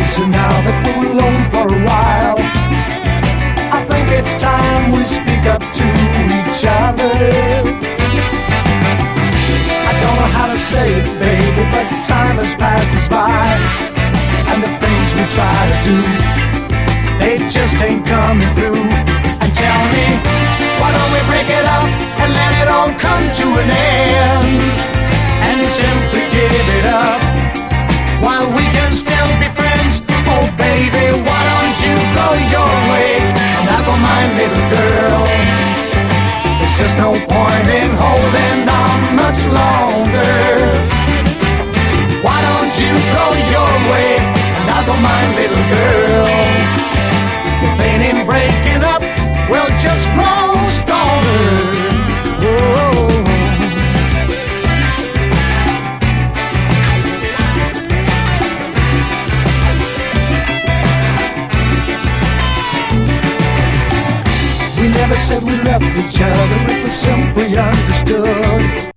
So now that we're alone for a while, I think it's time we speak up to each other. I don't know how to say it, baby, but time has passed us by, and the things we try to do, they just ain't coming through. And tell me, why don't we break it up and let it all come to an end, and simply give it up while we can still be friends? Oh baby, why don't you go your way and I'll go mine, little girl. There's just no point in holding on much longer. Why don't you go your way and I'll go mine, little girl. The pain in breaking up will just grow stronger. Whoa. We never said we loved each other, it was simply understood.